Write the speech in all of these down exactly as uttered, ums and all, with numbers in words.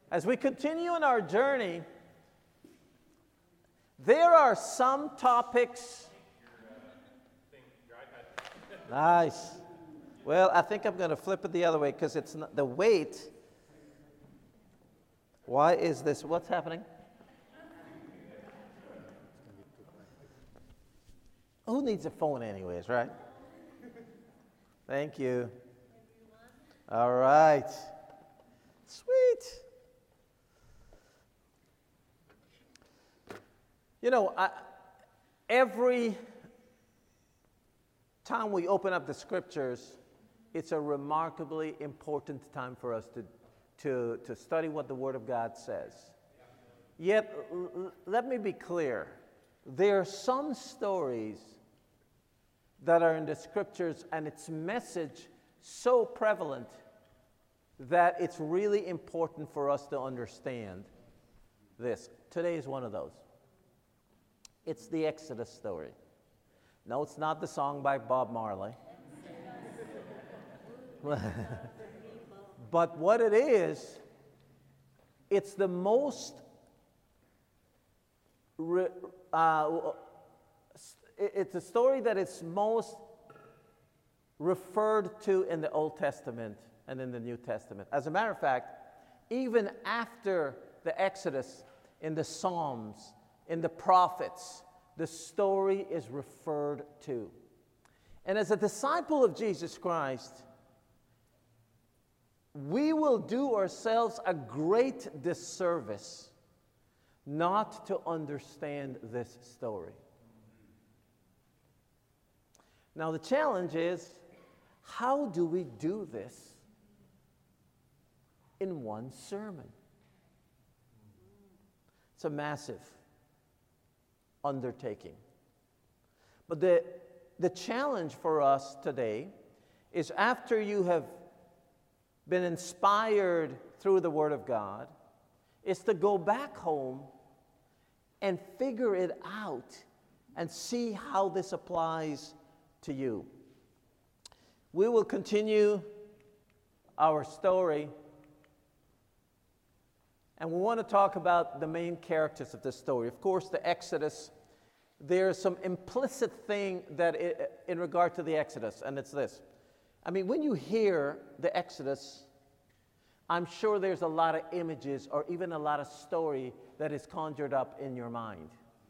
As we continue in our journey, there are some topics. Nice. Well, I think I'm going to flip it the other way because it's not, the weight. Why is this? What's happening? Who needs a phone anyways, right? Thank you. All right. Sweet. You know, I, every time we open up the scriptures, it's a remarkably important time for us to, to, to study what the Word of God says. Yet, l- l- let me be clear. There are some stories that are in the scriptures and its message so prevalent that it's really important for us to understand this. Today is one of those. It's the Exodus story. No, it's not the song by Bob Marley. But what it is, it's the most re, uh, it's a story that is most referred to in the Old Testament and in the New Testament. As a matter of fact, even after the Exodus, in the Psalms, in the prophets, the story is referred to. And as a disciple of Jesus Christ, we will do ourselves a great disservice not to understand this story. Now, the challenge is, how do we do this in one sermon? It's a massive undertaking. But the, the challenge for us today is, after you have been inspired through the Word of God, is to go back home and figure it out and see how this applies to you. We will continue our story, and we want to talk about the main characters of this story. Of course, the Exodus, there's some implicit thing that it, in regard to the Exodus, and it's this. I mean, when you hear the Exodus, I'm sure there's a lot of images or even a lot of story that is conjured up in your mind.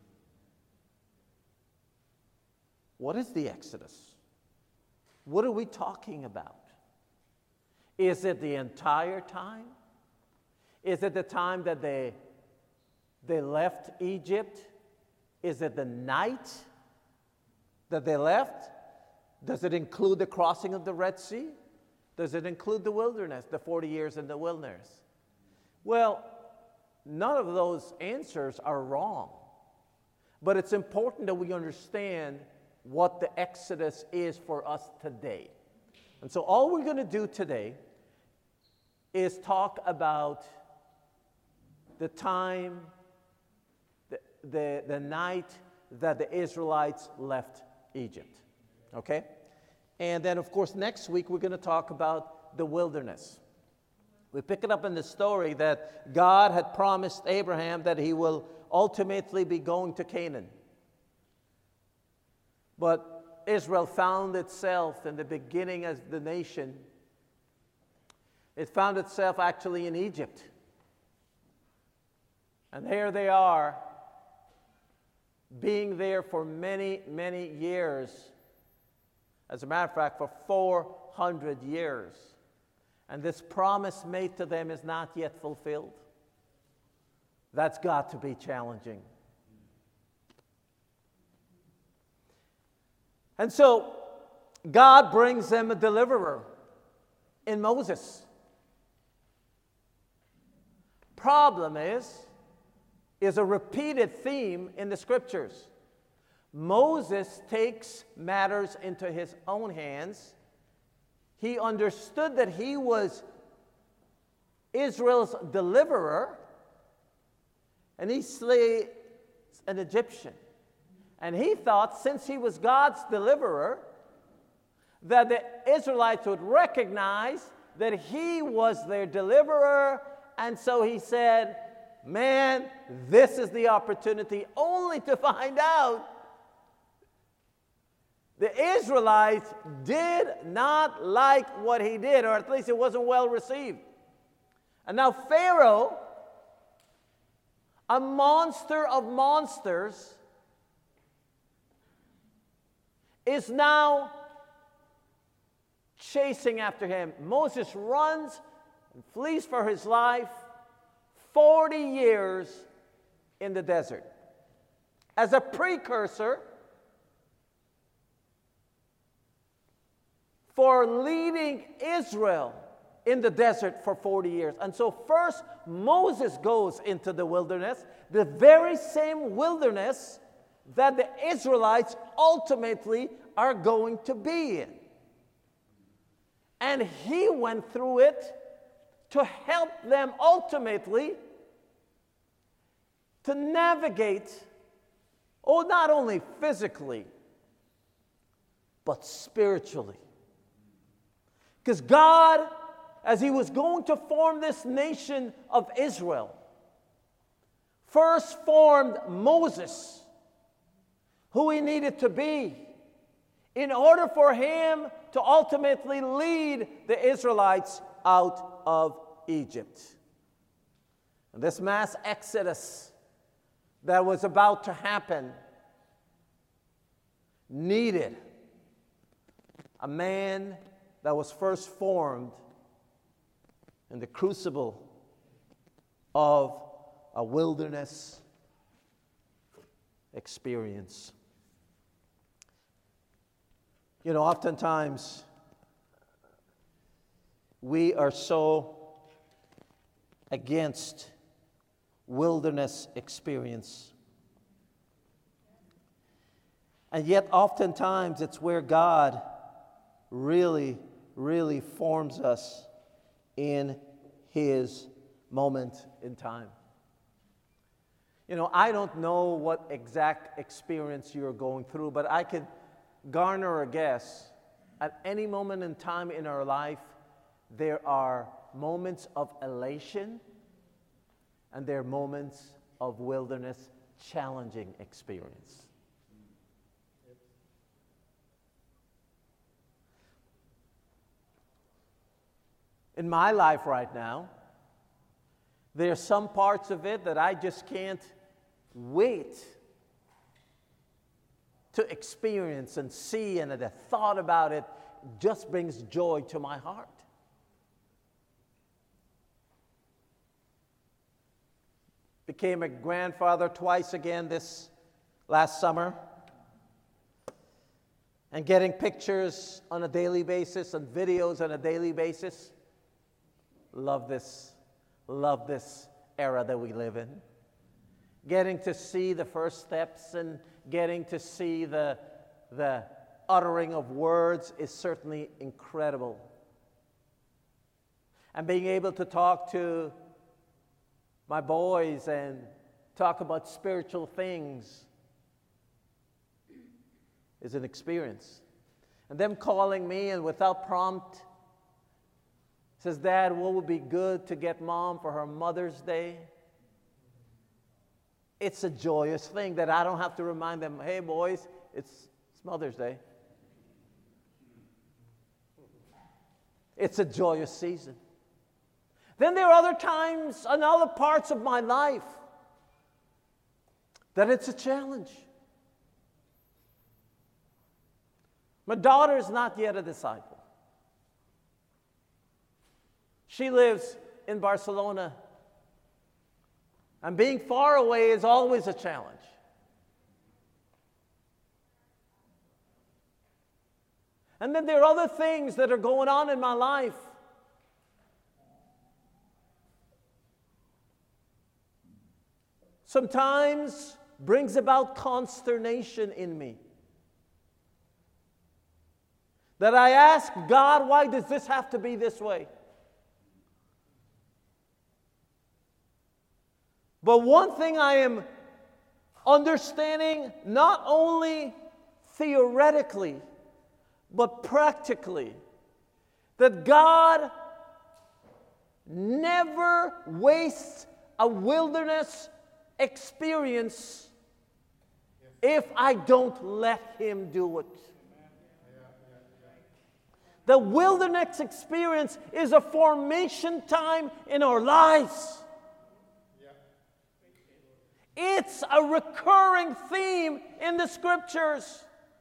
What is the Exodus? What are we talking about? Is it the entire time? Is it the time that they, they left Egypt? Is it the night that they left? Does it include the crossing of the Red Sea? Does it include the wilderness, the forty years in the wilderness? Well, none of those answers are wrong. But it's important that we understand what the Exodus is for us today. And so all we're going to do today is talk about the time, the, the, the night that the Israelites left Egypt. Okay? And then, of course, next week we're going to talk about the wilderness. We pick it up in the story that God had promised Abraham that he will ultimately be going to Canaan. But Israel found itself in the beginning as the nation. It found itself actually in Egypt. And there they are, being there for many, many years. As a matter of fact, for four hundred years. And this promise made to them is not yet fulfilled. That's got to be challenging. And so, God brings them a deliverer in Moses. Problem is, is a repeated theme in the scriptures. Moses takes matters into his own hands. He understood that he was Israel's deliverer, and he slayed an Egyptian. And he thought, since he was God's deliverer, that the Israelites would recognize that he was their deliverer And so he said, man, this is the opportunity, only to find out the Israelites did not like what he did, or at least it wasn't well received. And now Pharaoh, a monster of monsters, is now chasing after him. Moses runs and flees for his life forty years in the desert. As a precursor for leading Israel in the desert for forty years. And so first Moses goes into the wilderness, the very same wilderness that the Israelites ultimately are going to be in. And he went through it to help them ultimately to navigate, oh, not only physically, but spiritually. Because God, as he was going to form this nation of Israel, first formed Moses, who he needed to be, in order for him to ultimately lead the Israelites out of Egypt. And this mass exodus that was about to happen needed a man that was first formed in the crucible of a wilderness experience. You know, oftentimes we are so against wilderness experience. And yet oftentimes it's where God really, really forms us in his moment in time. You know, I don't know what exact experience you're going through, but I could garner a guess. At any moment in time in our life, there are moments of elation and there are moments of wilderness, challenging experience. In my life right now, there are some parts of it that I just can't wait to experience and see, and the thought about it just brings joy to my heart. Became a grandfather twice again this last summer, and getting pictures on a daily basis and videos on a daily basis. Love this, love this era that we live in. Getting to see the first steps and getting to see the, the uttering of words is certainly incredible. And being able to talk to my boys and talk about spiritual things is an experience. And them calling me and without prompt says, Dad, what would be good to get Mom for her Mother's Day? It's a joyous thing that I don't have to remind them, hey boys, it's, it's Mother's Day. It's a joyous season. Then there are other times and other parts of my life that it's a challenge. My daughter is not yet a disciple. She lives in Barcelona. And being far away is always a challenge. And then there are other things that are going on in my life. Sometimes brings about consternation in me. That I ask God, why does this have to be this way? But one thing I am understanding, not only theoretically, but practically, that God never wastes a wilderness experience if I don't let him do it. The wilderness experience is a formation time in our lives. It's a recurring theme in the scriptures.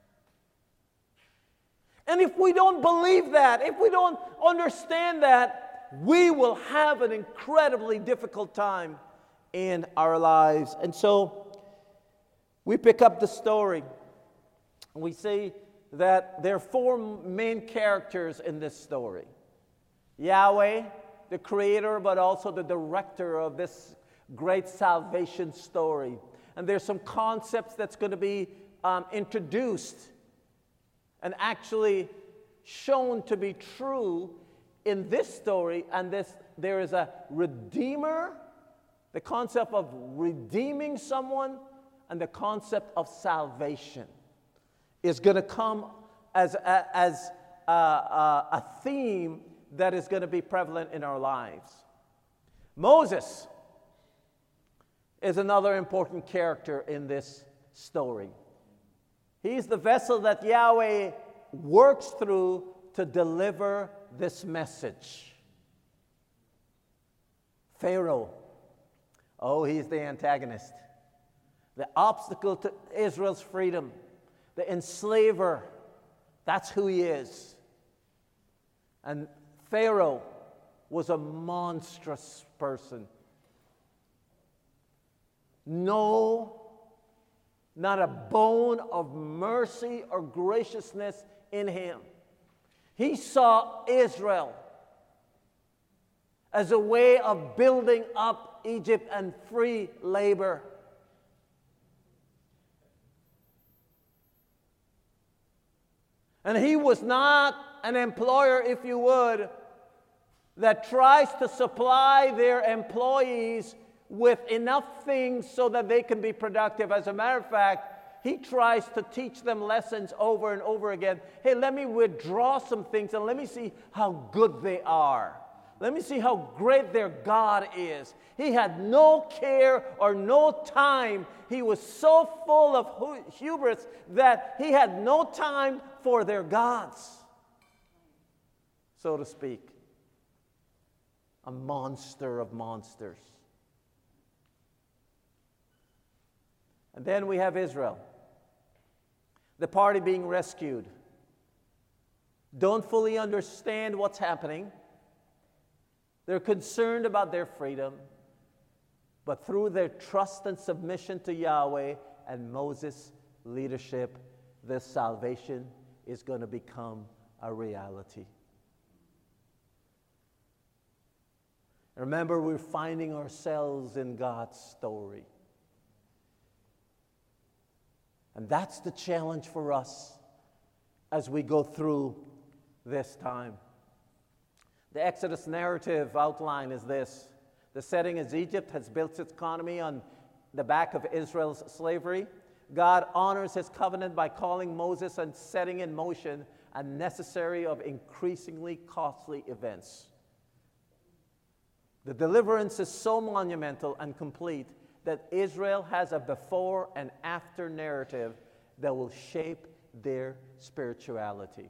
And if we don't believe that, if we don't understand that, we will have an incredibly difficult time in our lives. And so we pick up the story. We see that there are four main characters in this story. Yahweh, the creator, but also the director of this great salvation story. And there's some concepts that's going to be um, introduced and actually shown to be true in this story. And this, there is a redeemer, the concept of redeeming someone, and the concept of salvation is going to come as, a, as a, a, a theme that is going to be prevalent in our lives. Moses is another important character in this story. He's the vessel that Yahweh works through to deliver this message. Pharaoh, oh, he's the antagonist, the obstacle to Israel's freedom, the enslaver. That's who he is. And Pharaoh was a monstrous person. No, not a bone of mercy or graciousness in him. He saw Israel as a way of building up Egypt and free labor. And he was not an employer, if you would, that tries to supply their employees with enough things so that they can be productive. As a matter of fact, he tries to teach them lessons over and over again. Hey, let me withdraw some things and let me see how good they are. Let me see how great their God is. He had no care or no time. He was so full of hubris that he had no time for their gods, so to speak. A monster of monsters. And then we have Israel, the party being rescued. Don't fully understand what's happening. They're concerned about their freedom, but through their trust and submission to Yahweh and Moses' leadership, this salvation is going to become a reality. Remember, we're finding ourselves in God's story. And that's the challenge for us as we go through this time. The Exodus narrative outline is this. The setting is Egypt has built its economy on the back of Israel's slavery. God honors his covenant by calling Moses and setting in motion a necessary of increasingly costly events. The deliverance is so monumental and complete that Israel has a before and after narrative that will shape their spirituality.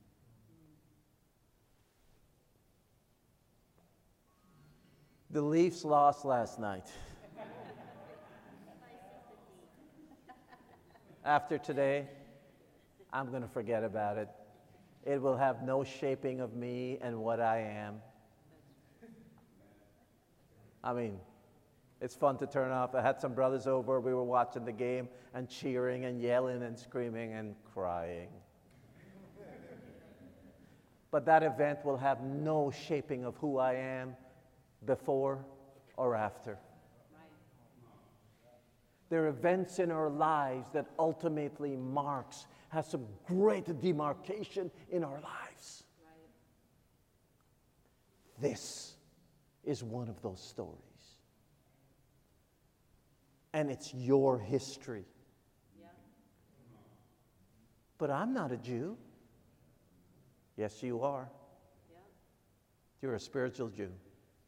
The Leafs lost last night. After today, I'm going to forget about it. It will have no shaping of me and what I am. I mean, it's fun to turn off. I had some brothers over. We were watching the game and cheering and yelling and screaming and crying. But that event will have no shaping of who I am before or after. There are events in our lives that ultimately marks, has some great demarcation in our lives. This is one of those stories. And it's your history. Yeah. But I'm not a Jew. Yes, you are. Yeah. You're a spiritual Jew.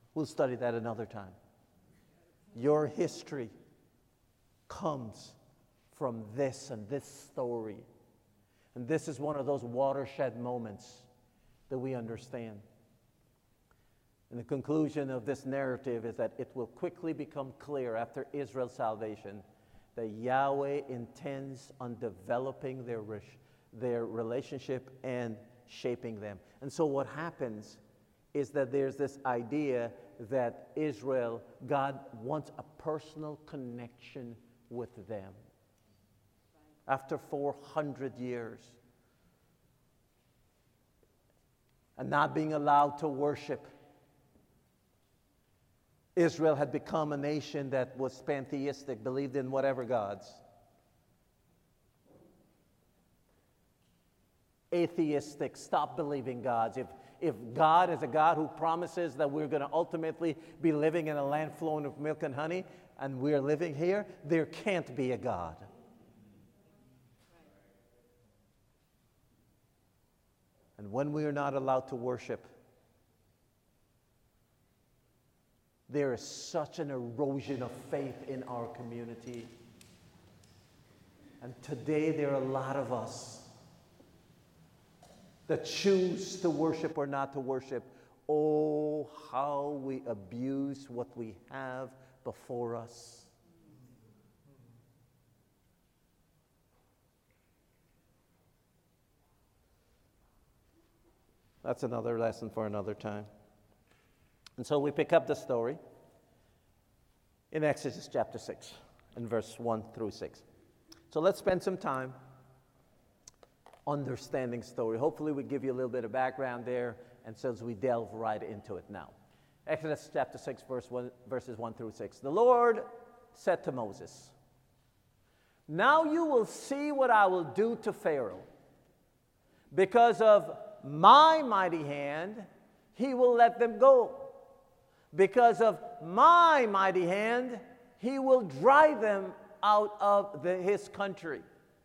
We'll study that another time. Your history comes from this and this story. And this is one of those watershed moments that we understand. And the conclusion of this narrative is that it will quickly become clear after Israel's salvation that Yahweh intends on developing their, their relationship and shaping them. And so what happens is that there's this idea that Israel, God wants a personal connection with them. After four hundred years, and not being allowed to worship, Israel had become a nation that was pantheistic, believed in whatever gods. Atheistic, stopped believing gods. If, if God is a God who promises that we're going to ultimately be living in a land flowing with milk and honey, and we're living here, there can't be a God. And when we are not allowed to worship, there is such an erosion of faith in our community. And today there are a lot of us that choose to worship or not to worship. Oh, how we abuse what we have before us. That's another lesson for another time. And so we pick up the story in Exodus chapter six, in verse one through six. So let's spend some time understanding story. Hopefully we give you a little bit of background there, and so as we delve right into it now. Exodus chapter six, verse one, verses one through six. The Lord said to Moses, "Now you will see what I will do to Pharaoh. Because of my mighty hand, he will let them go. Because of my mighty hand, he will drive them out of the, his country."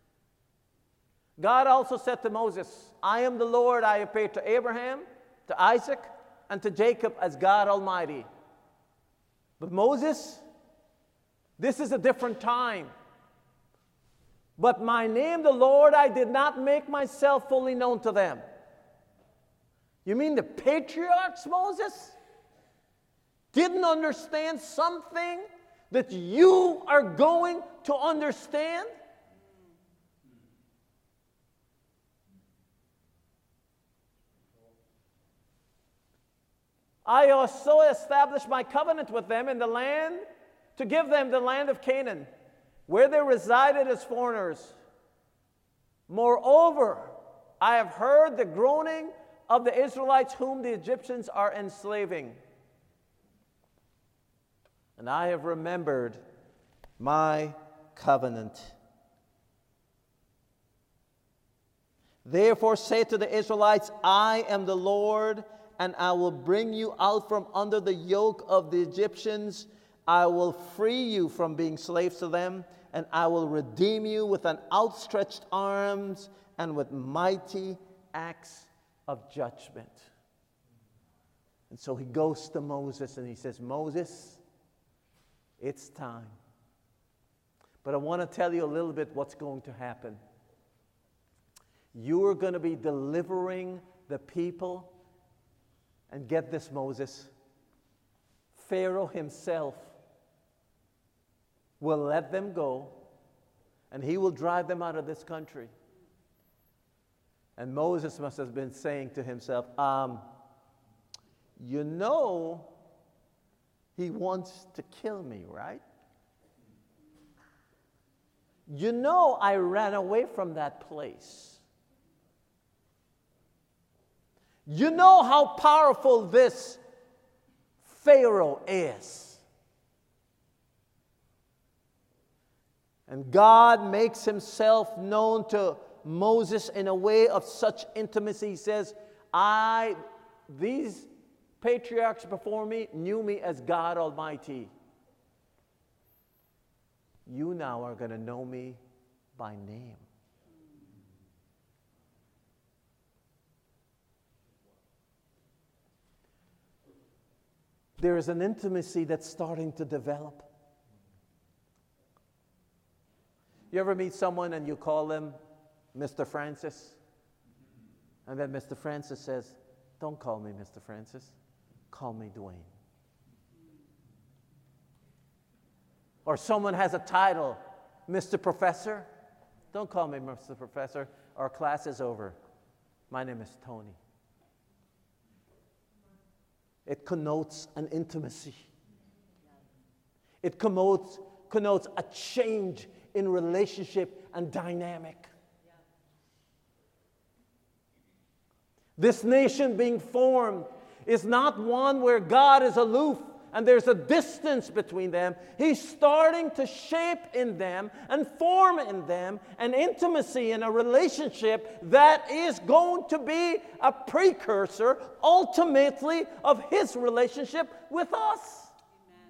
God also said to Moses, "I am the Lord. I appeared to Abraham, to Isaac, and to Jacob as God Almighty." But Moses, this is a different time. "But my name, the Lord, I did not make myself fully known to them." You mean the patriarchs, Moses, didn't understand something that you are going to understand? "I also established my covenant with them in the land to give them the land of Canaan, where they resided as foreigners. Moreover, I have heard the groaning of the Israelites whom the Egyptians are enslaving. And I have remembered my covenant. Therefore say to the Israelites, I am the Lord, and I will bring you out from under the yoke of the Egyptians. I will free you from being slaves to them, and I will redeem you with an outstretched arms and with mighty acts of judgment." And so he goes to Moses and he says, "Moses, it's time. But I want to tell you a little bit what's going to happen. You are going to be delivering the people, and get this, Moses, Pharaoh himself will let them go, and he will drive them out of this country." And Moses must have been saying to himself, um, you know, he wants to kill me, right? You know, I ran away from that place. You know how powerful this Pharaoh is. And God makes himself known to Moses in a way of such intimacy. He says, I, these patriarchs before me knew me as God Almighty. You now are going to know me by name. there is an intimacy that's starting to develop. You ever meet someone and you call them Mister Francis? And then Mister Francis says, "Don't call me Mister Francis. Call me Dwayne." Or someone has a title, Mister Professor. "Don't call me Mister Professor. Our class is over. My name is Tony." It connotes an intimacy. It connotes, connotes a change in relationship and dynamic. This nation being formed is not one where God is aloof and there's a distance between them. He's starting to shape in them and form in them an intimacy and a relationship that is going to be a precursor, ultimately, of His relationship with us. Amen.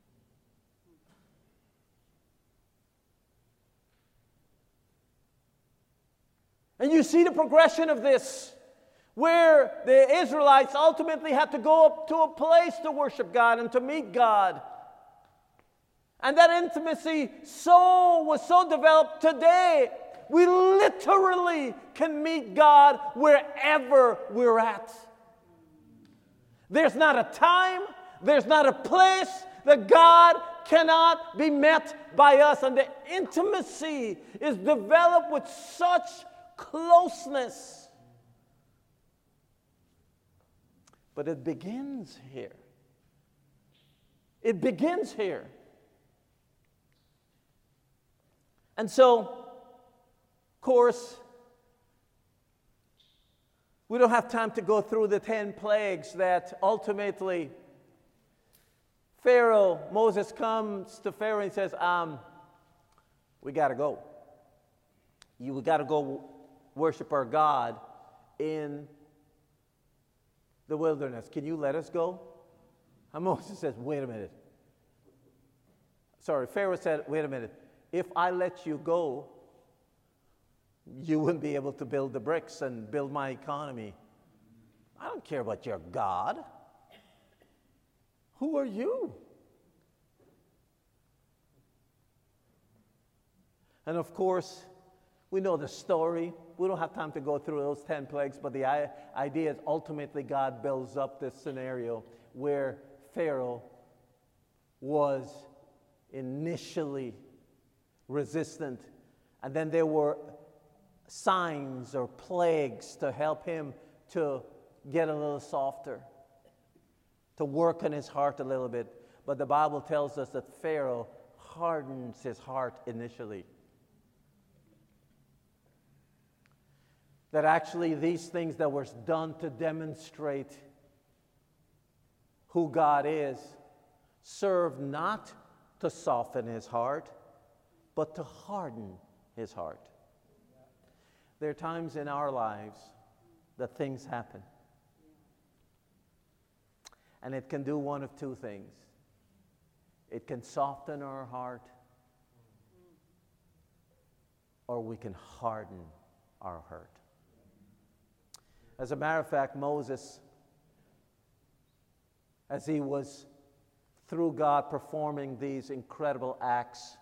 And you see the progression of this, where the Israelites ultimately had to go up to a place to worship God and to meet God. And that intimacy so was so developed today. We literally can meet God wherever we're at. There's not a time, there's not a place that God cannot be met by us. And the intimacy is developed with such closeness. But it begins here. It begins here. And so, of course, we don't have time to go through the ten plagues that ultimately Pharaoh, Moses comes to Pharaoh and says, um, we got to go. You, we got to go worship our God in the wilderness. Can you let us go? And Moses says, wait a minute. Sorry, Pharaoh said, wait a minute. If I let you go, you wouldn't be able to build the bricks and build my economy. I don't care about your God. Who are you? And of course, we know the story. We don't have time to go through those ten plagues, but the idea is ultimately God builds up this scenario where Pharaoh was initially resistant, and then there were signs or plagues to help him to get a little softer, to work on his heart a little bit. But the Bible tells us that Pharaoh hardens his heart initially. That actually these things that were done to demonstrate who God is serve not to soften his heart, but to harden his heart. There are times in our lives that things happen. And it can do one of two things. It can soften our heart, or we can harden our heart. As a matter of fact, Moses, as he was, through God, performing these incredible acts,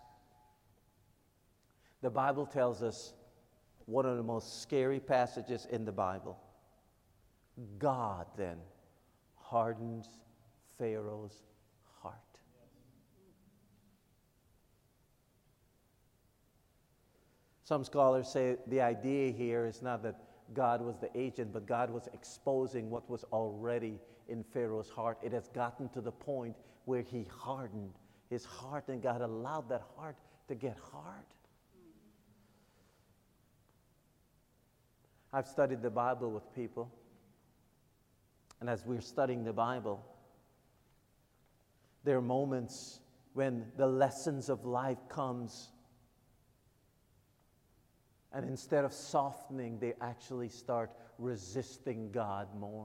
the Bible tells us one of the most scary passages in the Bible. God then hardens Pharaoh's heart. Some scholars say the idea here is not that God was the agent, but God was exposing what was already in Pharaoh's heart. It has gotten to the point where he hardened his heart, and God allowed that heart to get hard. I've studied the Bible with people, and as we're studying the Bible, there are moments when the lessons of life comes, and instead of softening, they actually start resisting God more.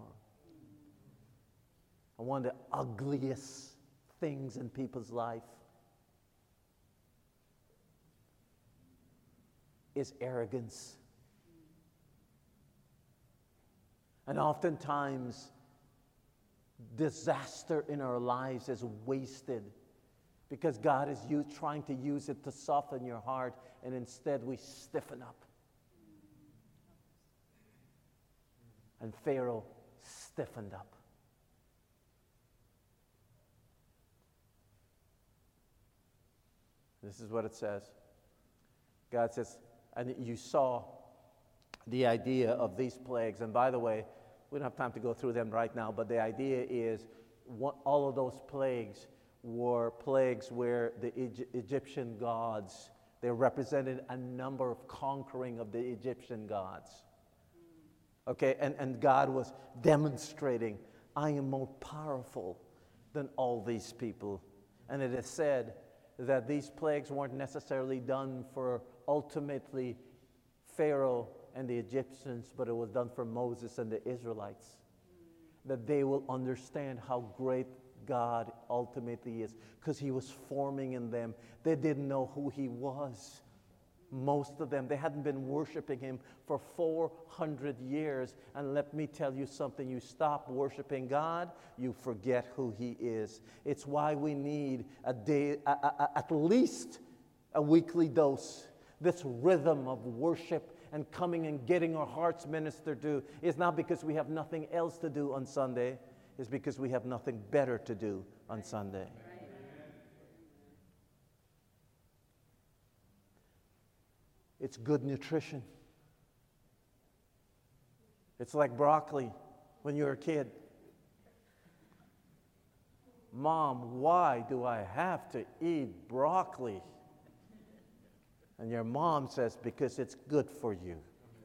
And one of the ugliest things in people's life is arrogance. And oftentimes, disaster in our lives is wasted because God is use, trying to use it to soften your heart, and instead we stiffen up. And Pharaoh stiffened up. This is what it says. God says, and you saw the idea of these plagues. And by the way, we don't have time to go through them right now, but the idea is what, all of those plagues were plagues where the Egy- Egyptian gods, they represented a number of conquering of the Egyptian gods. Okay, and, and God was demonstrating, I am more powerful than all these people. And it is said that these plagues weren't necessarily done for ultimately Pharaoh and the Egyptians, but it was done for Moses and the Israelites. That they will understand how great God ultimately is, because he was forming in them. They didn't know who he was. Most of them, they hadn't been worshiping him for four hundred years. And let me tell you something, you stop worshiping God, you forget who he is. It's why we need a day, a, a, at least a weekly dose. This rhythm of worship and coming and getting our hearts ministered to is not because we have nothing else to do on Sunday. It's because we have nothing better to do on Sunday. It's good nutrition. It's like broccoli when you're a kid. Mom, why do I have to eat broccoli? And your mom says, because it's good for you.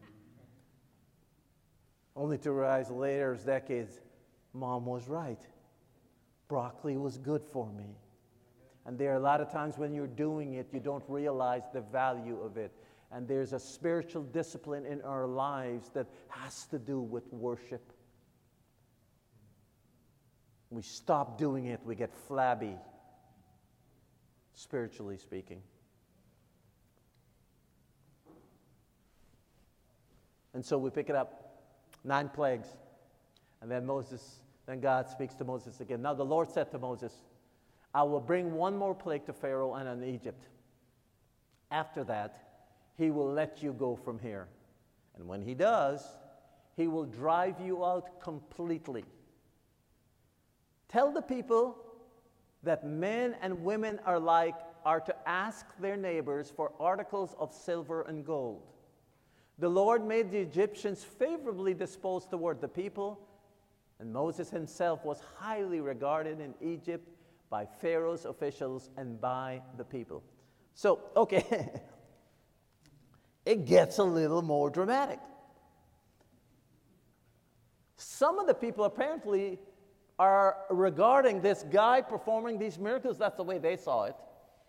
Only to realize later, as decades, Mom was right. Broccoli was good for me. And there are a lot of times when you're doing it, you don't realize the value of it. And there's a spiritual discipline in our lives that has to do with worship. We stop doing it, we get flabby, spiritually speaking. And so we pick it up, nine plagues. And then Moses, then God speaks to Moses again. Now the Lord said to Moses, I will bring one more plague to Pharaoh and on Egypt. After that, he will let you go from here. And when he does, he will drive you out completely. Tell the people that men and women are like are to ask their neighbors for articles of silver and gold. The Lord made the Egyptians favorably disposed toward the people, and Moses himself was highly regarded in Egypt by Pharaoh's officials and by the people. So, okay, it gets a little more dramatic. Some of the people apparently are regarding this guy performing these miracles, that's the way they saw it.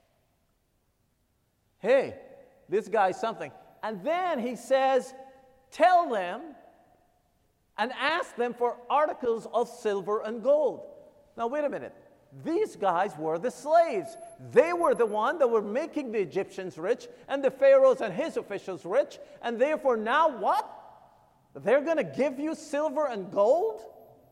Hey, this guy's something. And then he says, tell them and ask them for articles of silver and gold. Now, wait a minute. These guys were the slaves. They were the one that were making the Egyptians rich and the pharaohs and his officials rich. And therefore now what? They're going to give you silver and gold?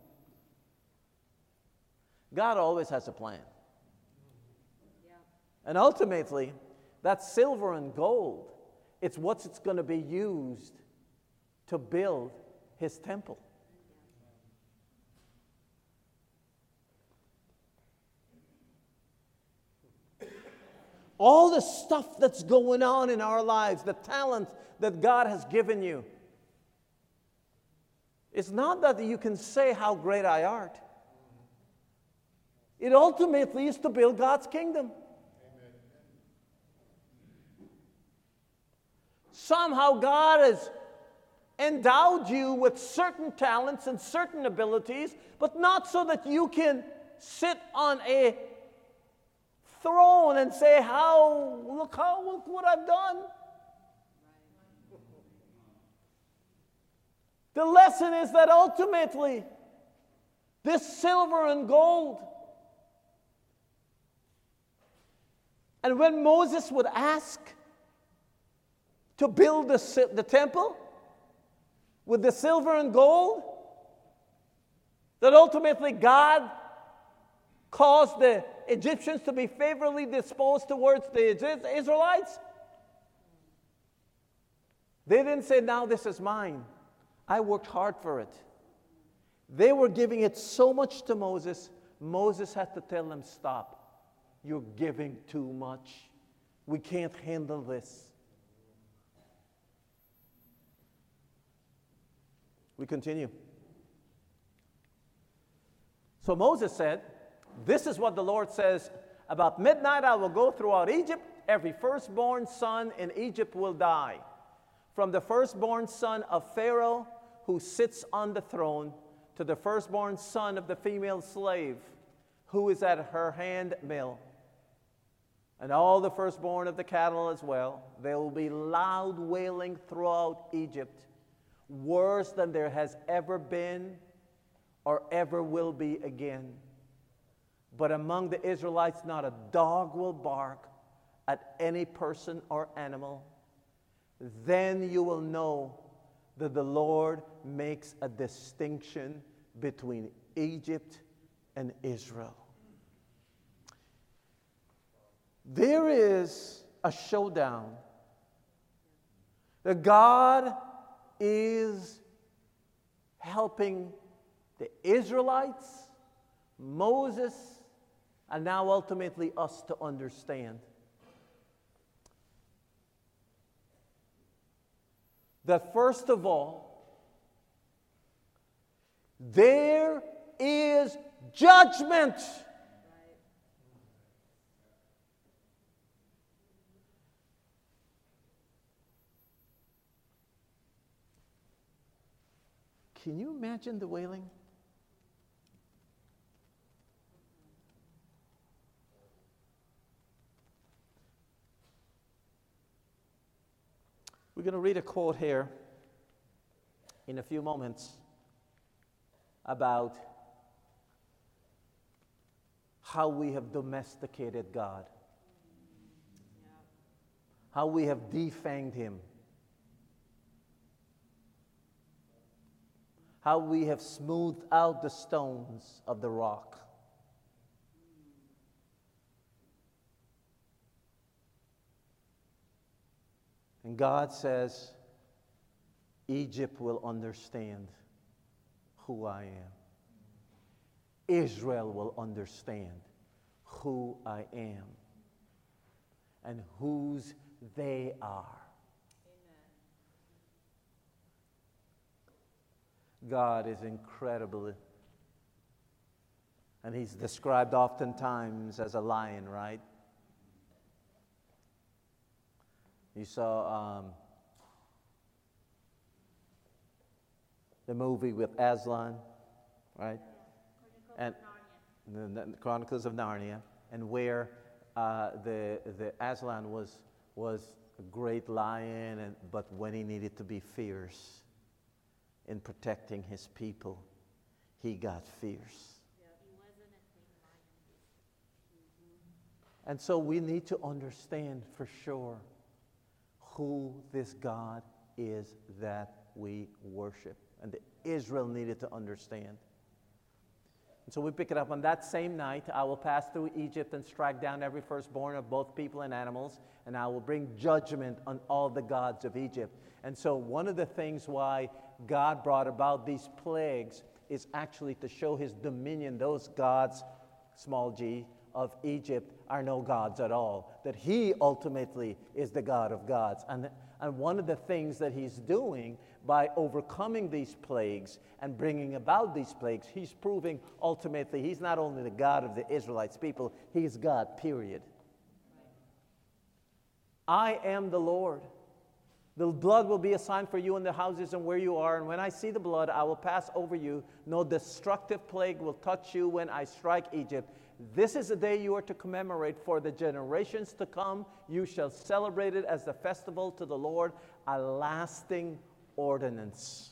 God always has a plan. Yeah. And ultimately, that silver and gold, it's what's it's going to be used to build his temple. All the stuff that's going on in our lives, the talent that God has given you, it's not that you can say how great I art. It ultimately is to build God's kingdom. Amen. Somehow God has endowed you with certain talents and certain abilities, but not so that you can sit on a throne and say, how, look how, look what I've done. The lesson is that ultimately, this silver and gold, and when Moses would ask to build the, the temple with the silver and gold, That ultimately God caused the Egyptians to be favorably disposed towards the Israelites? They didn't say, now this is mine. I worked hard for it. They were giving it so much to Moses, Moses had to tell them, stop. You're giving too much. We can't handle this. We continue. So Moses said, this is what the Lord says, about midnight I will go throughout Egypt. Every firstborn son in Egypt will die. From the firstborn son of Pharaoh, who sits on the throne, to the firstborn son of the female slave, who is at her hand mill, and all the firstborn of the cattle as well. There will be loud wailing throughout Egypt, worse than there has ever been or ever will be again. But among the Israelites, not a dog will bark at any person or animal. Then you will know that the Lord makes a distinction between Egypt and Israel. There is a showdown. That God is helping the Israelites, Moses, and now ultimately us to understand that first of all, there is judgment. Can you imagine the wailing? We're going to read a quote here in a few moments about how we have domesticated God, how we have defanged him, how we have smoothed out the stones of the rock. And God says, Egypt will understand who I am. Israel will understand who I am and whose they are. Amen. God is incredible. And he's described oftentimes as a lion, right? You saw um, the movie with Aslan, right? And the, the Chronicles of Narnia, and where uh, the the Aslan was was a great lion, and but when he needed to be fierce in protecting his people, he got fierce. Yeah, he wasn't a tame lion. And so we need to understand for sure who this God is that we worship. And Israel needed to understand. And so we pick it up on that same night. I will pass through Egypt and strike down every firstborn of both people and animals, and I will bring judgment on all the gods of Egypt. And so one of the things why God brought about these plagues is actually to show his dominion. Those gods, small g, of Egypt are no gods at all, that he ultimately is the God of gods. And, and one of the things that he's doing by overcoming these plagues and bringing about these plagues, he's proving ultimately he's not only the God of the Israelites people, he's God, period. I am the Lord. The blood will be a sign for you in the houses and where you are, and when I see the blood, I will pass over you. No destructive plague will touch you when I strike Egypt. This is the day you are to commemorate for the generations to come. You shall celebrate it as the festival to the Lord, a lasting ordinance.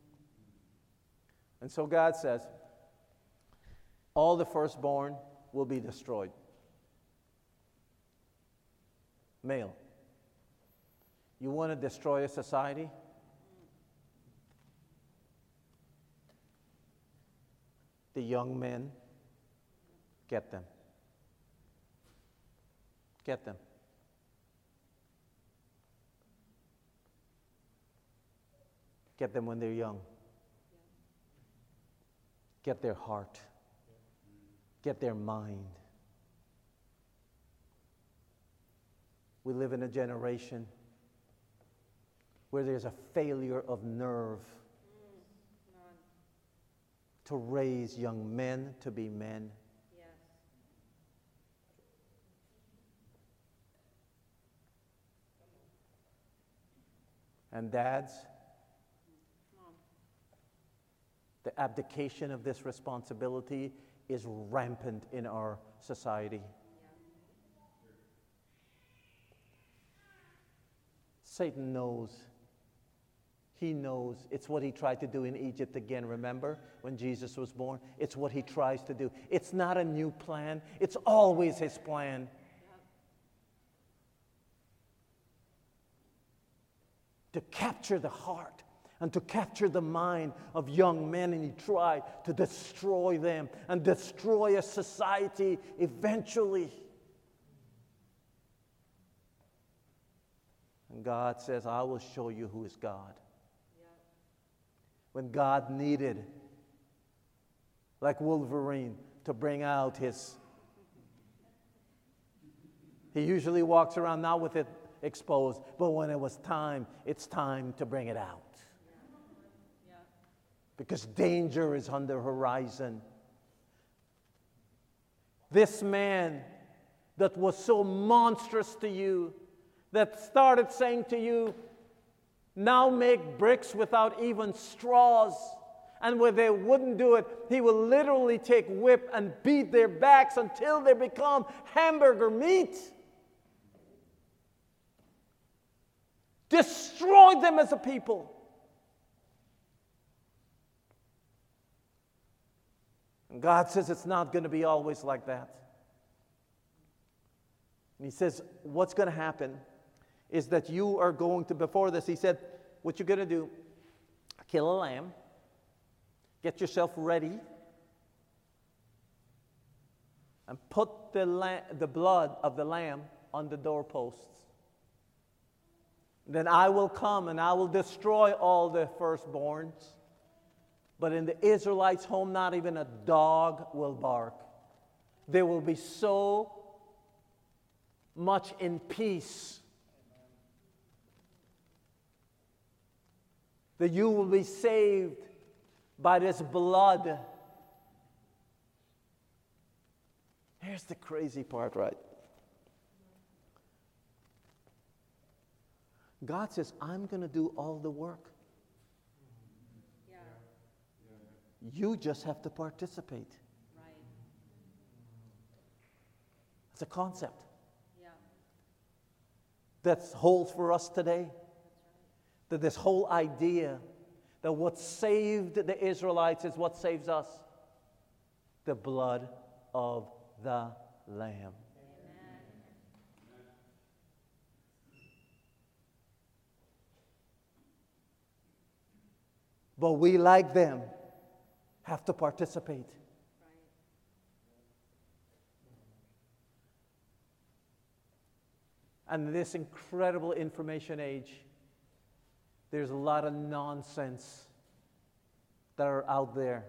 And so God says, all the firstborn will be destroyed. Male. You want to destroy a society? The young men, get them. Get them. Get them when they're young. Get their heart. Get their mind. We live in a generation where there's a failure of nerve to raise young men to be men. Yes. And dads, Come on. the abdication of this responsibility is rampant in our society. Yeah. Satan knows. He knows. It's what he tried to do in Egypt again, remember, when Jesus was born? It's what he tries to do. It's not a new plan. It's always his plan. To capture the heart and to capture the mind of young men, and he tried to destroy them and destroy a society eventually. And God says, I will show you who is God. Yeah. When God needed, like Wolverine, to bring out his... He usually walks around now with it exposed, but when it was time, it's time to bring it out. Yeah. Because danger is on the horizon. This man that was so monstrous to you, that started saying to you, now make bricks without even straws. And when they wouldn't do it, he will literally take whip and beat their backs until they become hamburger meat. Destroy them as a people. And God says it's not going to be always like that. And he says, what's going to happen is that you are going to, before this, he said, what you're going to do, kill a lamb, get yourself ready, and put the, lamb, the blood of the lamb on the doorposts. Then I will come and I will destroy all the firstborns. But in the Israelites' home, not even a dog will bark. They will be so much in peace that you will be saved by this blood. Here's the crazy part, right? God says, I'm going to do all the work. Yeah. You just have to participate. Right. It's a concept Yeah. that holds for us today. That's right. That this whole idea that what saved the Israelites is what saves us. The blood of the Lamb. But we, like them, have to participate. Right. And in this incredible information age, there's a lot of nonsense that are out there.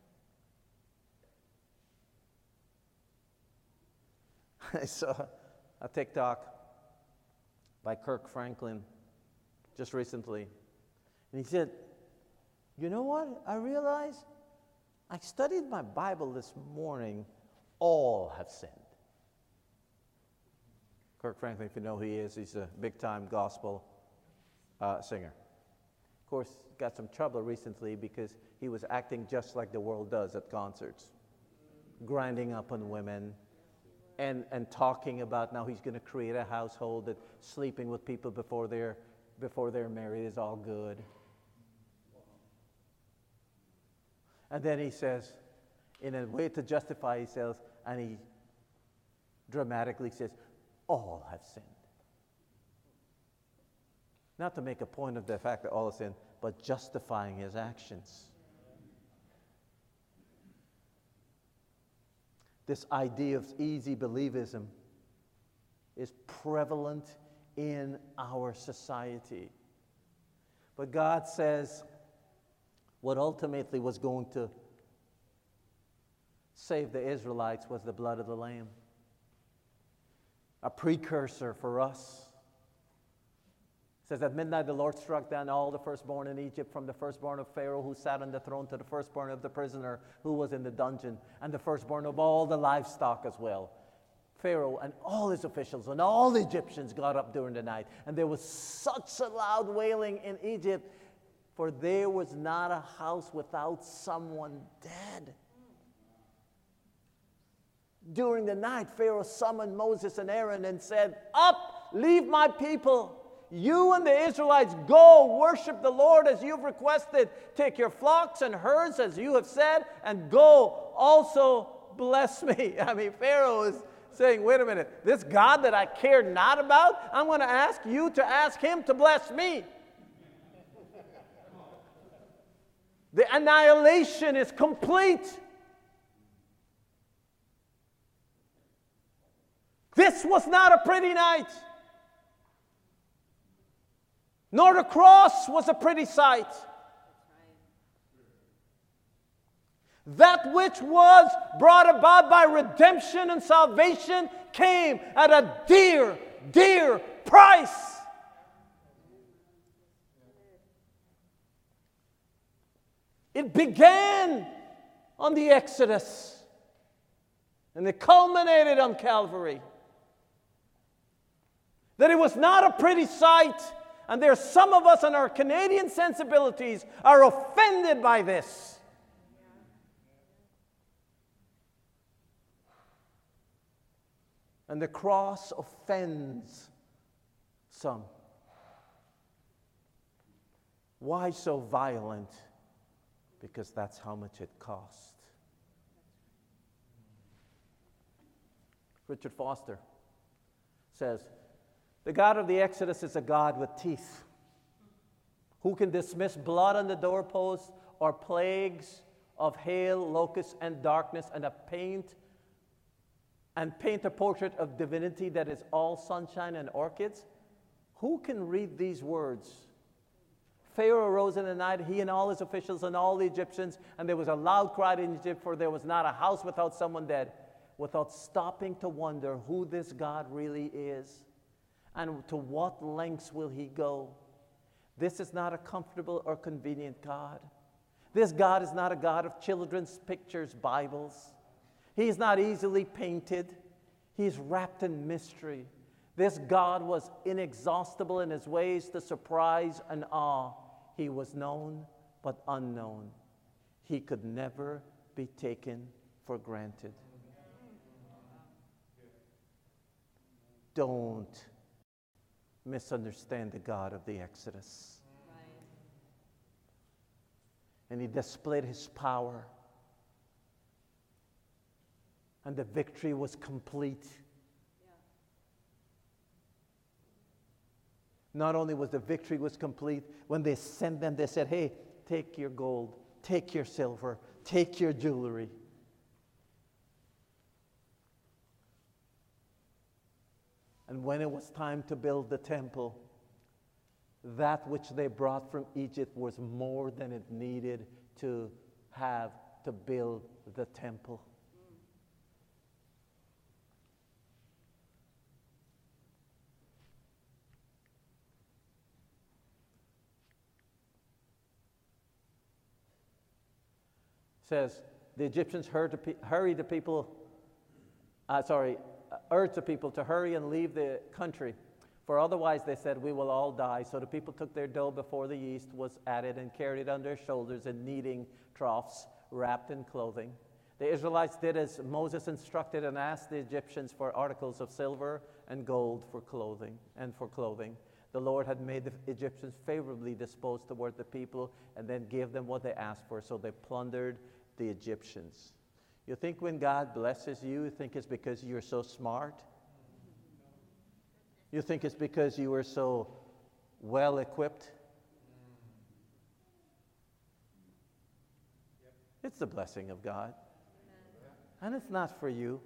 I saw a TikTok by Kirk Franklin just recently. And he said, you know what? I realized I studied my Bible this morning. All have sinned. Kirk Franklin, if you know who he is, he's a big-time gospel uh, singer. Of course, got some trouble recently because he was acting just like the world does at concerts, grinding up on women, and, and talking about now he's going to create a household that sleeping with people before they're, before they're married is all good. And then he says, in a way to justify himself, and he dramatically says, all have sinned. Not to make a point of the fact that all have sinned, but justifying his actions. this idea of easy believism is prevalent in our society. But God says what ultimately was going to save the Israelites was the blood of the Lamb. A precursor for us. It says, at midnight the Lord struck down all the firstborn in Egypt, from the firstborn of Pharaoh who sat on the throne to the firstborn of the prisoner who was in the dungeon, and the firstborn of all the livestock as well. Pharaoh and all his officials and all the Egyptians got up during the night, and there was such a loud wailing in Egypt, for there was not a house without someone dead. During the night, Pharaoh summoned Moses and Aaron and said, "Up, leave my people. You and the Israelites go worship the Lord as you've requested. Take your flocks and herds as you have said, and go also bless me." I mean, Pharaoh is saying, wait a minute, this God that I care not about, I'm going to ask you to ask him to bless me. The annihilation is complete. This was not a pretty night. Nor the cross was a pretty sight. That which was brought about by redemption and salvation came at a dear, dear price. It began on the Exodus, and it culminated on Calvary. That it was not a pretty sight. And there are some of us in our Canadian sensibilities are offended by this. And the cross offends some. Why so violent? Because that's how much it cost. Richard Foster says, the God of the Exodus is a God with teeth, who can dismiss blood on the doorposts or plagues of hail, locusts, and darkness, and a paint and paint a portrait of divinity that is all sunshine and orchids. Who can read these words? Pharaoh arose in the night, he and all his officials and all the Egyptians, and there was a loud cry in Egypt, for there was not a house without someone dead, without stopping to wonder who this God really is. And to what lengths will he go? This is not a comfortable or convenient God. This God is not a God of children's pictures, Bibles. He is not easily painted. He is wrapped in mystery. This God was inexhaustible in his ways to surprise and awe. He was known but unknown. He could never be taken for granted. Don't misunderstand the God of the Exodus. Right. And he displayed his power. And the victory was complete. Yeah. Not only was the victory was complete, when they sent them, they said, hey, take your gold, take your silver, take your jewelry. And when it was time to build the temple, that which they brought from Egypt was more than it needed to have to build the temple. It says, the Egyptians hurried the, pe- hurried the people, uh, sorry, urged the people to hurry and leave the country, for otherwise, they said, we will all die. So the people took their dough before the yeast was added and carried it on their shoulders in kneading troughs, wrapped in clothing. The Israelites did as Moses instructed and asked the Egyptians for articles of silver and gold for clothing and for clothing. The Lord had made the Egyptians favorably disposed toward the people and then gave them what they asked for, so they plundered the Egyptians. You think when God blesses you, you think it's because you're so smart? You think it's because you were so well equipped? It's the blessing of God. And it's not for you.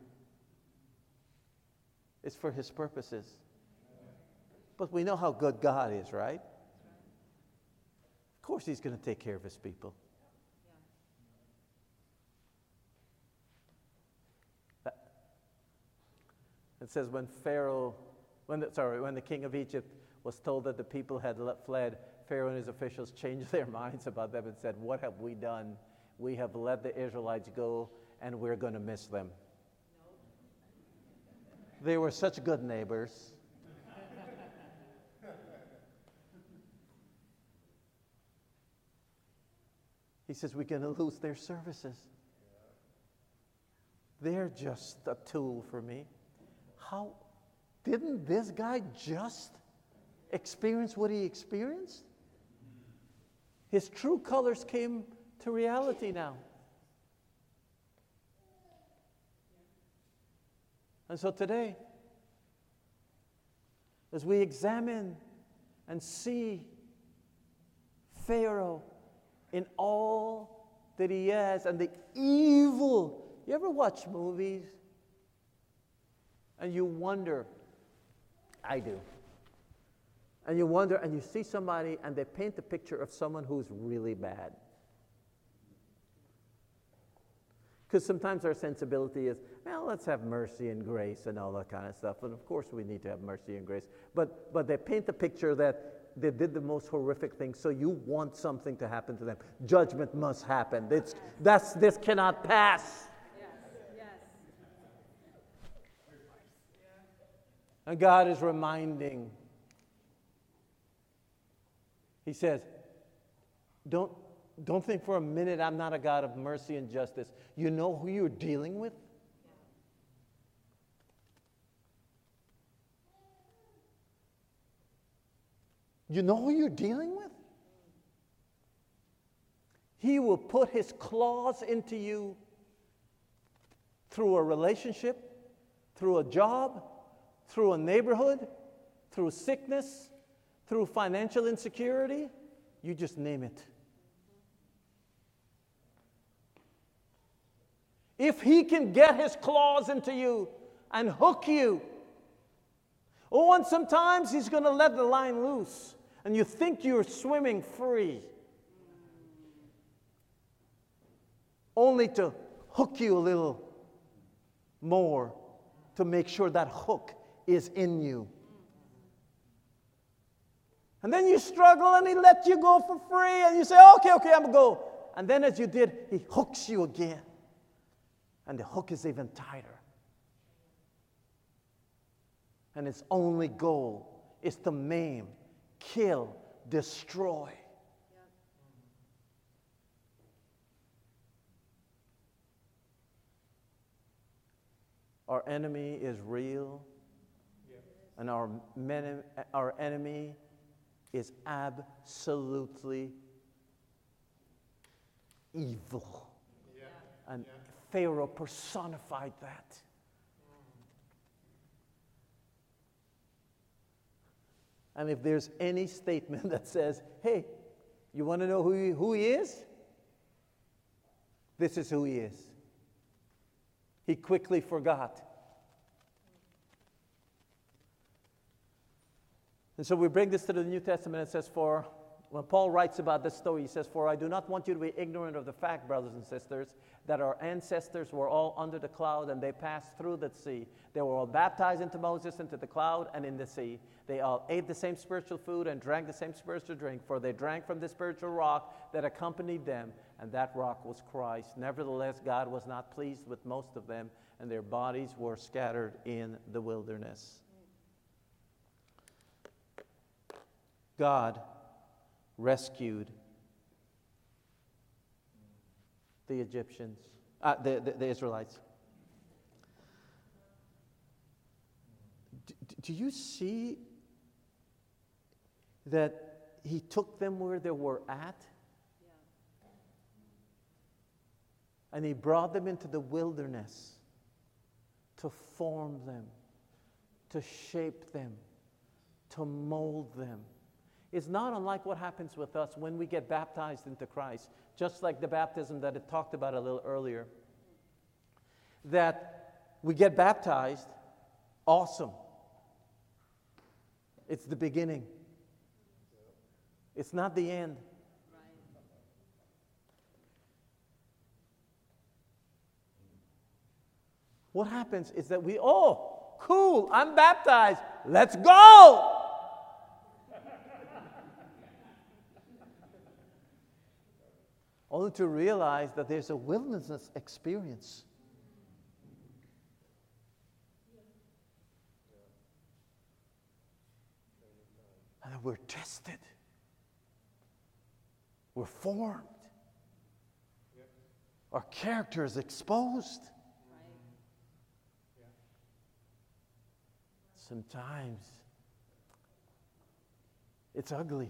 It's for His purposes. But we know how good God is, right? Of course He's going to take care of His people. It says when Pharaoh, when the, sorry, when the king of Egypt was told that the people had le- fled, Pharaoh and his officials changed their minds about them and said, "What have we done? We have let the Israelites go, and we're going to miss them." Nope. They were such good neighbors. He says, we're going to lose their services. They're just a tool for me. How didn't this guy just experience what he experienced? His true colors came to reality now. And so today, as we examine and see Pharaoh in all that he has and the evil. You ever watch movies and you wonder, I do, and you wonder and you see somebody and they paint the picture of someone who's really bad. Because sometimes our sensibility is, well, let's have mercy and grace and all that kind of stuff. And of course we need to have mercy and grace. But but they paint the picture that they did the most horrific thing, so you want something to happen to them. Judgment must happen. It's, that's, this cannot pass. Yes, yes. And God is reminding. He says, don't, don't think for a minute I'm not a God of mercy and justice. You know who you're dealing with? You know who you're dealing with? He will put His claws into you through a relationship, through a job, through a neighborhood, through sickness, through financial insecurity. You just name it. If He can get His claws into you and hook you, oh, and sometimes He's going to let the line loose. And you think you're swimming free. Only to hook you a little more to make sure that hook is in you. And then you struggle and He lets you go for free. And you say, okay, okay, I'm going to go. And then as you did, He hooks you again. And the hook is even tighter. And its only goal is to maim, kill, destroy. Yep. Our enemy is real, yep. And our, men, our enemy is absolutely evil. Yeah. And yeah. Pharaoh personified that. And if there's any statement that says, hey, you want to know who he, who he is? This is who he is. He quickly forgot. And so we bring this to the New Testament. It says, for, when Paul writes about this story, he says, for I do not want you to be ignorant of the fact, brothers and sisters, that our ancestors were all under the cloud and they passed through the sea. They were all baptized into Moses, into the cloud and in the sea. They all ate the same spiritual food and drank the same spiritual drink, for they drank from the spiritual rock that accompanied them, and that rock was Christ. Nevertheless, God was not pleased with most of them, and their bodies were scattered in the wilderness. God rescued the Egyptians, uh, the, the, the Israelites. Do, do you see that He took them where they were at? Yeah. And He brought them into the wilderness to form them, to shape them, to mold them. It's not unlike what happens with us when we get baptized into Christ, just like the baptism that it talked about a little earlier. that we get baptized, awesome. It's the beginning. It's not the end. What happens is that we, oh, cool, I'm baptized. Let's go. Only to realize that there's a wilderness experience. And that we're tested. We're formed. Our character is exposed. Sometimes it's ugly.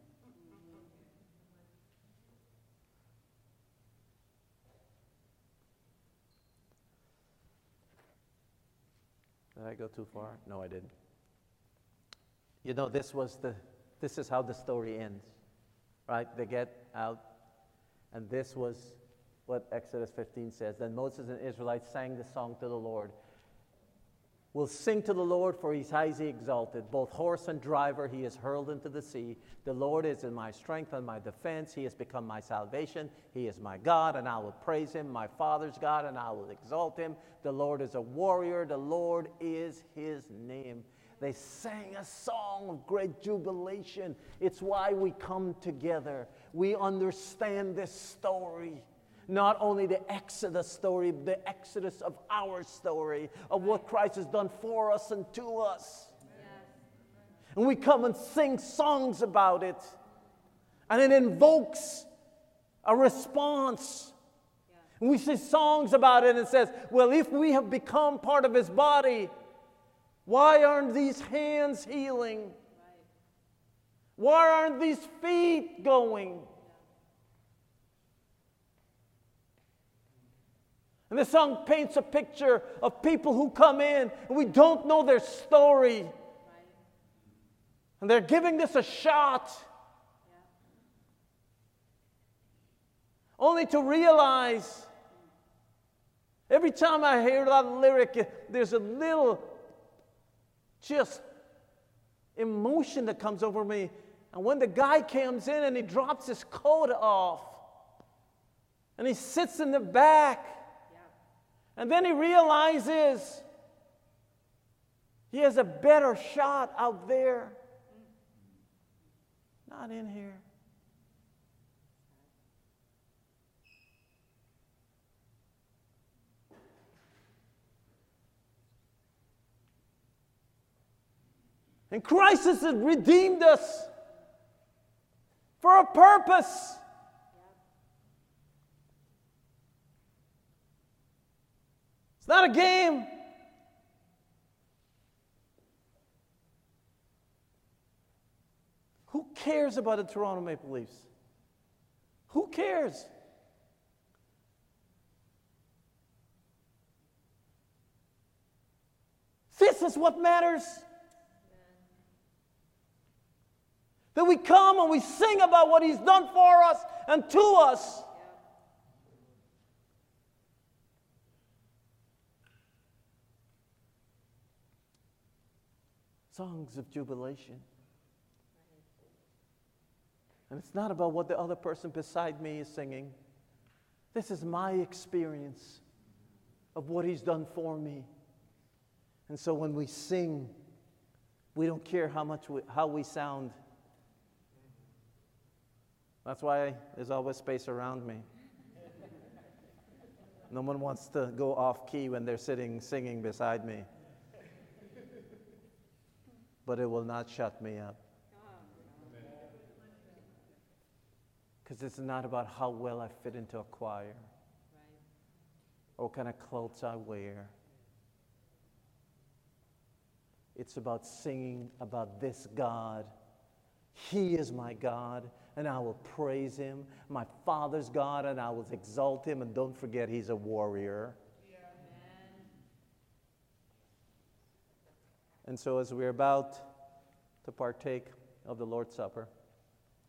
Did I go too far? No, I didn't. You know, this was the this is how the story ends. Right? They get out, and this was what Exodus fifteen says. Then Moses and the Israelites sang the song to the Lord. Will sing to the Lord, for he's highly exalted. Both horse and driver he is hurled into the sea. The Lord is in my strength and my defense. He has become my salvation. He is my God, and I will praise him. My Father's God, and I will exalt him. The Lord is a warrior. The Lord is his name. They sang a song of great jubilation. It's why we come together. We understand this story. Not only the Exodus story, but the Exodus of our story, of what Christ has done for us and to us. Yes. And we come and sing songs about it. And it invokes a response. Yeah. And we sing songs about it and it says, well, if we have become part of his body, why aren't these hands healing? Right. Why aren't these feet going? And the song paints a picture of people who come in and we don't know their story. Right. And they're giving this a shot. Yeah. Only to realize every time I hear that lyric, there's a little just emotion that comes over me. And when the guy comes in and he drops his coat off and he sits in the back, and then he realizes he has a better shot out there, not in here. And Christ has redeemed us for a purpose. It's not a game. Who cares about the Toronto Maple Leafs? Who cares? This is what matters. That we come and we sing about what he's done for us and to us. Songs of jubilation. And it's not about what the other person beside me is singing. This is my experience of what he's done for me. And so when we sing, we don't care how much we, how we sound. That's why there's always space around me. No one wants to go off key when they're sitting singing beside me. But it will not shut me up. Because it's not about how well I fit into a choir. Or what kind of clothes I wear. It's about singing about this God. He is my God, and I will praise him. My Father's God, and I will exalt him. And don't forget, he's a warrior. And so as we're about to partake of the Lord's Supper,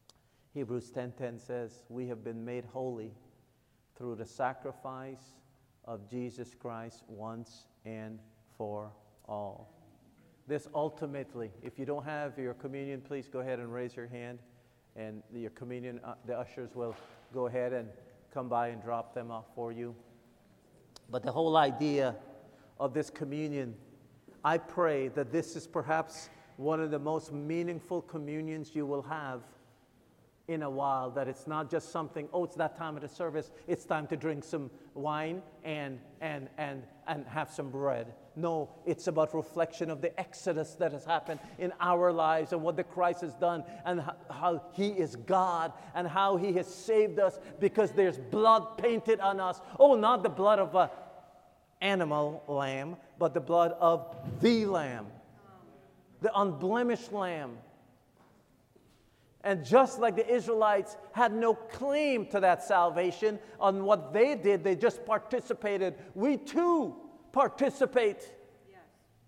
Hebrews ten ten says, we have been made holy through the sacrifice of Jesus Christ once and for all. This ultimately, if you don't have your communion, please go ahead and raise your hand, and your communion, uh, the ushers will go ahead and come by and drop them off for you. But the whole idea of this communion, I pray that this is perhaps one of the most meaningful communions you will have in a while, that it's not just something, oh, it's that time of the service, it's time to drink some wine and and and and have some bread. No, it's about reflection of the exodus that has happened in our lives and what the Christ has done, and how, how he is God and how he has saved us because there's blood painted on us. Oh, not the blood of a animal lamb, but the blood of the Lamb, the unblemished Lamb. And just like the Israelites had no claim to that salvation on what they did, they just participated. We too participate. Yes.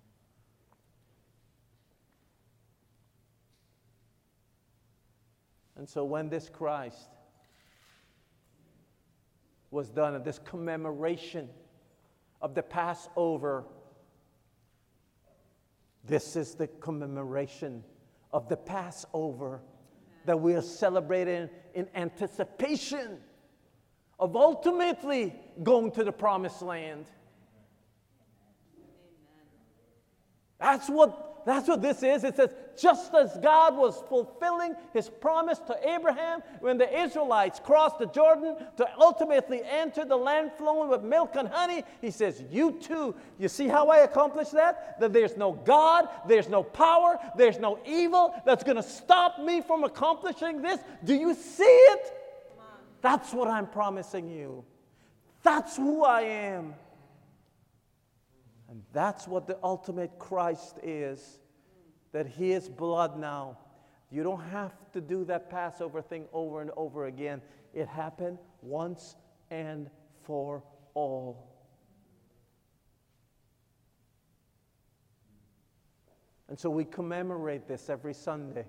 And so when this Christ was done, and this commemoration of the Passover, this is the commemoration of the Passover that we are celebrating in anticipation of ultimately going to the promised land. That's what, that's what this is. It says, just as God was fulfilling his promise to Abraham when the Israelites crossed the Jordan to ultimately enter the land flowing with milk and honey, he says, you too. You see how I accomplished that? That there's no God, there's no power, there's no evil that's going to stop me from accomplishing this. Do you see it? That's what I'm promising you. That's who I am. And that's what the ultimate Christ is, that his blood now. You don't have to do that Passover thing over and over again. It happened once and for all. And so we commemorate this every Sunday.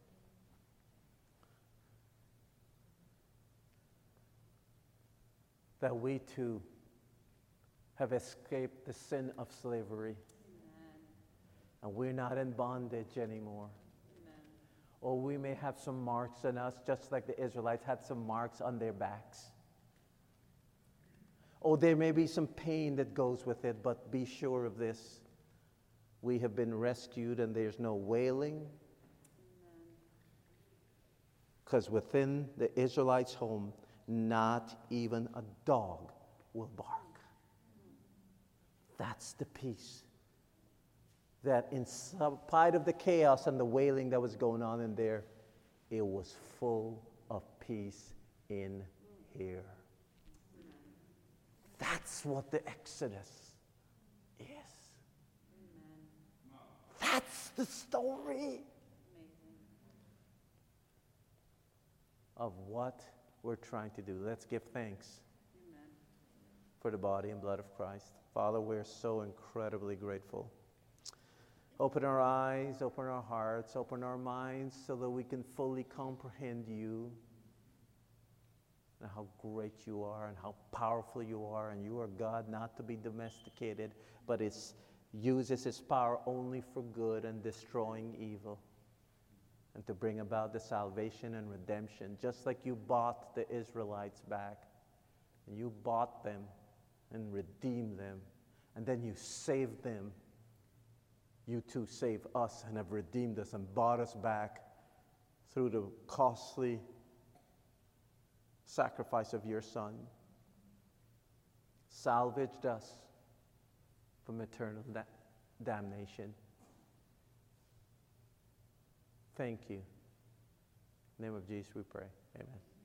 That we too have escaped the sin of slavery. Amen. And we're not in bondage anymore. Amen. Or we may have some marks on us, just like the Israelites had some marks on their backs. Or there may be some pain that goes with it, but be sure of this. We have been rescued, and there's no wailing. Because within the Israelites' home, not even a dog will bark. That's the peace that in spite of the chaos and the wailing that was going on in there, it was full of peace in here. That's what the Exodus is. That's the story of what we're trying to do. Let's give thanks for the body and blood of Christ. Father, we're so incredibly grateful. Open our eyes, open our hearts, open our minds so that we can fully comprehend you and how great you are and how powerful you are. And you are God not to be domesticated, but it uses his power only for good and destroying evil, and to bring about the salvation and redemption, just like you bought the Israelites back. And you bought them and redeemed them, and then you saved them. You too save us and have redeemed us and bought us back through the costly sacrifice of your Son. Salvaged us from eternal da- damnation. Thank you. In the name of Jesus we pray. Amen.